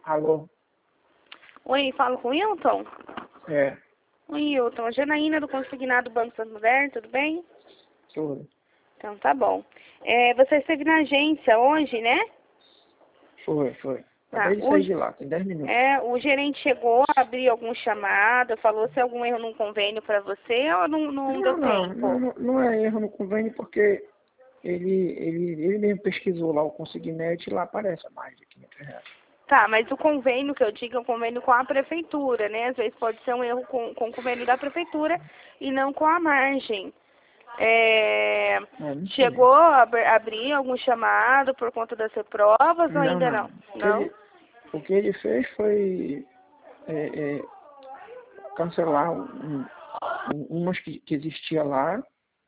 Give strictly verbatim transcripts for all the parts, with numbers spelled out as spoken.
Alô? Oi, falo com o Hilton? É, Oi, Hilton. Janaína do Consignado Banco Santander, tudo bem? tudo. Então tá bom. É, você esteve na agência hoje, né? Foi, foi. Tá. Acabei de O, sair de lá, tem dez minutos. é, o gerente chegou a abrir algum chamado, falou se algum erro num convênio para você ou não, não deu Não, não, tempo? não, não é erro no convênio porque ele, ele, ele mesmo pesquisou lá o Consignet e lá aparece a mais de quinhentos reais. Tá, mas o convênio que eu digo é um convênio com a prefeitura, né? Às vezes pode ser um erro com, com o convênio da prefeitura e não com a margem. É, É, não sei. chegou a ab- abrir algum chamado por conta das reprovas ou Não, ainda não. não? O que Não? ele, o que ele fez foi é, é, cancelar um, um, umas que, que existia lá.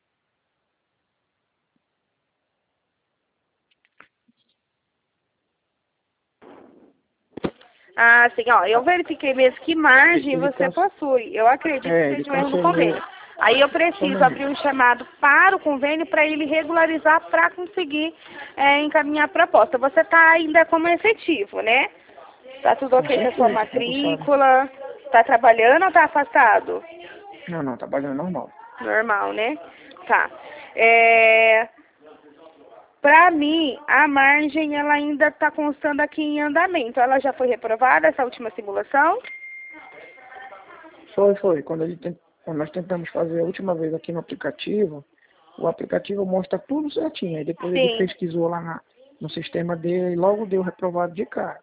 Ah, sim, ó, eu verifiquei mesmo que margem Ele, você cance, possui. Eu acredito que é, ele seja um erro no cancelou. convênio. Aí eu Só um preciso abrir minuto. um chamado para o convênio para ele regularizar para conseguir é, encaminhar a proposta. Você está ainda como efetivo, né? Tá tudo Com ok com a sua certeza, concursado. matrícula? Tá trabalhando ou tá afastado? Não, não, trabalhando normal. Normal, né? Tá. É... Pra mim, a margem ela ainda está constando aqui em andamento. Ela já foi reprovada, essa última simulação? Foi, foi. Quando, ele tent... Quando nós tentamos fazer a última vez aqui no aplicativo, o aplicativo mostra tudo certinho. Aí depois ele Sim. pesquisou lá na... no sistema dele e logo deu reprovado de cara.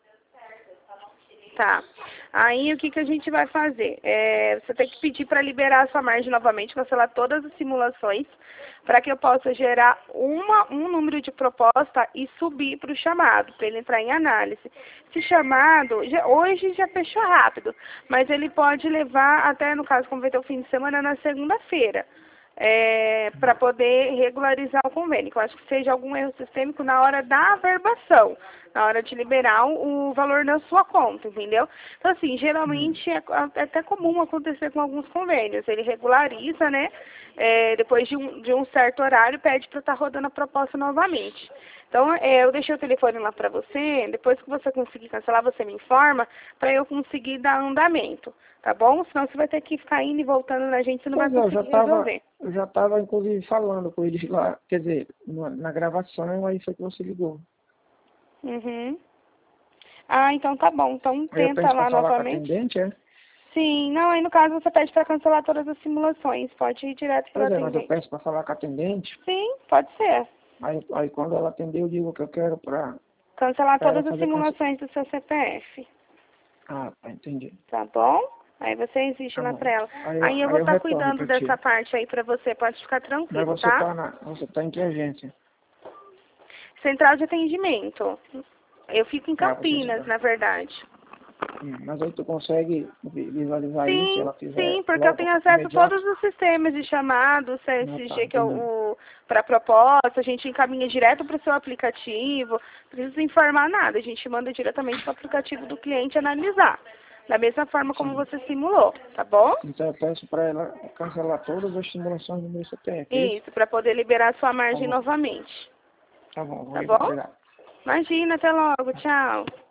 Tá. Aí o que, que a gente vai fazer? É, você tem que pedir para liberar a sua margem novamente, cancelar todas as simulações, para que eu possa gerar uma, um número de proposta e subir para o chamado, para ele entrar em análise. Esse chamado, já, hoje já fechou rápido, mas ele pode levar até, no caso, como vai ter o fim de semana, na segunda-feira. É, para poder regularizar o convênio, que eu acho que seja algum erro sistêmico na hora da averbação, na hora de liberar o valor na sua conta, entendeu? Então, assim, Hum. geralmente é, é até comum acontecer com alguns convênios, ele regulariza, né, é, depois de um, de um certo horário, pede para estar rodando a proposta novamente. Então, é, eu deixei o telefone lá para você, depois que você conseguir cancelar, você me informa, para eu conseguir dar andamento, tá bom? Senão você vai ter que ficar indo e voltando na gente, você não vai Pois é, eu já conseguir estava, resolver. eu já estava inclusive falando com eles lá, quer dizer, na, na gravação, aí foi que você ligou. Uhum. Ah, então tá bom. Então Aí eu tenta penso para lá falar com a novamente. atendente, é? Sim, não, aí no caso você pede para cancelar todas as simulações. Pode ir direto para o Pois é, mas eu atendente. peço para falar com a atendente, Sim, pode ser. aí, aí quando ela atender eu digo que eu quero para Cancelar ela todas as fazer cance... simulações do seu C P F. Ah, tá, entendi. Tá bom? Aí você exige Tá lá bom. pra ela. Aí eu, Aí eu aí vou eu estar retorno cuidando para dessa ti. parte aí pra você. Pode ficar Mas tranquilo, você tá? tá na. Você tá em que agência? Central de atendimento. Eu fico em Ah, você Campinas, tá. na verdade. Hum, mas aí tu consegue vi- visualizar isso se Sim, ela fizer sim, porque eu logo tenho acesso a imediato? todos os sistemas de chamado, o Ah, tá, C S G, que é entendi. o, para proposta, a gente encaminha direto para o seu aplicativo, não precisa informar nada, a gente manda diretamente para o aplicativo do cliente analisar, da mesma forma como Sim. você simulou, tá bom? Então eu peço para ela cancelar todas as simulações do meu C P F, é isso? Isso, para poder liberar sua Tá margem bom. novamente, Tá bom, vou tá ligar, bom? obrigado. Imagina, até logo, tchau.